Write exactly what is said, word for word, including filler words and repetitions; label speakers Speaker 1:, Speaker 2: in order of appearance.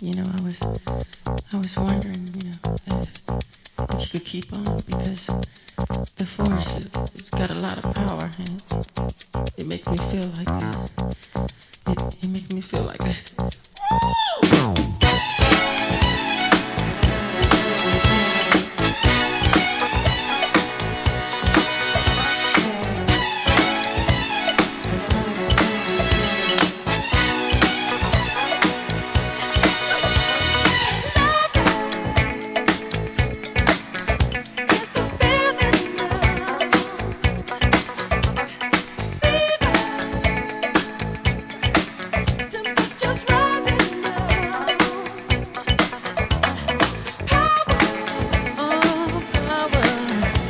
Speaker 1: You know, I was I was wondering, you know, if, if you could keep on because the force is, it's got a lot of power and it, it makes me feel like uh, it, it makes me feel like